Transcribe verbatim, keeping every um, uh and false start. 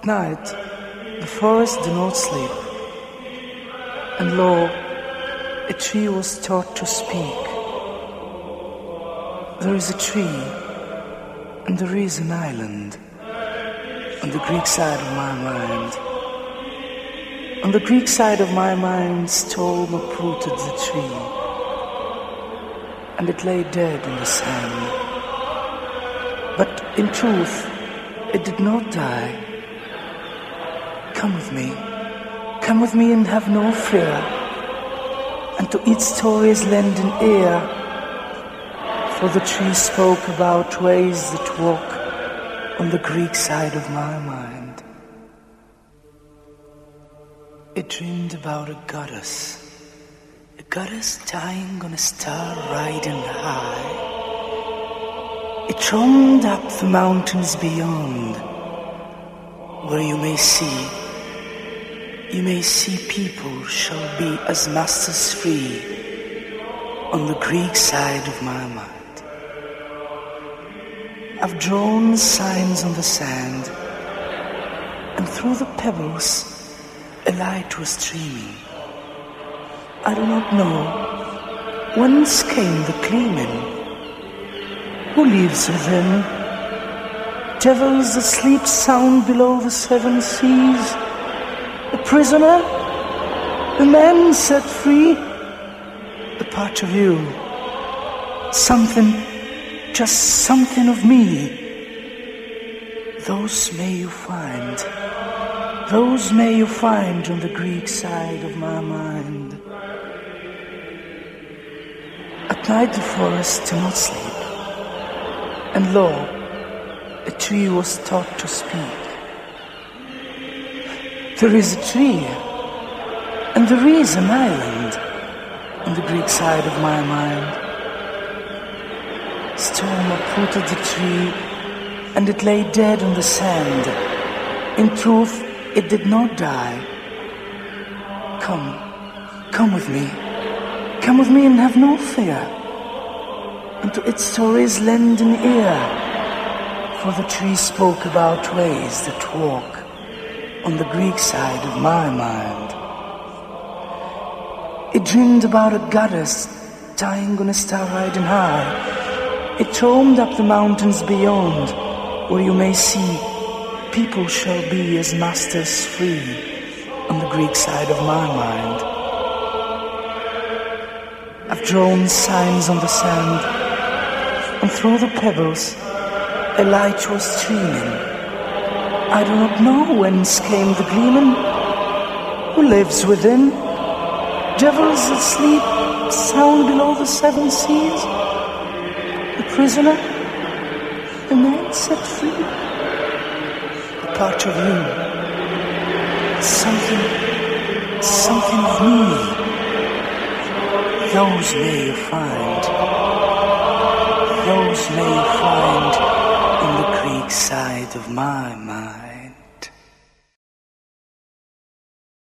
At night, the forest did not sleep, and lo, a tree was taught to speak. There is a tree, and there is an island, on the Greek side of my mind. On the Greek side of my mind, storm uprooted the tree, and it lay dead in the sand. But in truth, it did not die. Come with me, come with me and have no fear, and to its stories lend an ear, for the tree spoke about ways that walk on the Greek side of my mind. It dreamed about a goddess, a goddess dying on a star riding high. It roamed up the mountains beyond, where you may see, you may see people shall be as masters free on the Greek side of my mind. I've drawn signs on the sand, and through the pebbles a light was streaming. I do not know whence came the gleaming. Who lives within? Devils that sleep sound below the seven seas. A prisoner? A man set free? A part of you. Something, just something of me. Those may you find. Those may you find on the Greek side of my mind. At night the forest did not sleep, and lo, a tree was taught to speak. There is a tree, and there is an island on the Greek side of my mind. Storm uprooted the tree, and it lay dead on the sand. In truth, it did not die. Come, come with me. Come with me and have no fear. And to its stories lend an ear. For the tree spoke about ways that walk on the Greek side of my mind. It dreamed about a goddess dying on a star riding high. It roamed up the mountains beyond, where you may see people shall be as masters free on the Greek side of my mind. I've drawn signs on the sand, and through the pebbles a light was streaming. I do not know whence came the gleaming. Who lives within? Devils that sleep sound below the seven seas. A prisoner? A man set free? Part of you, something, something of me. Those may you find, those may you find on the Greek side of my mind.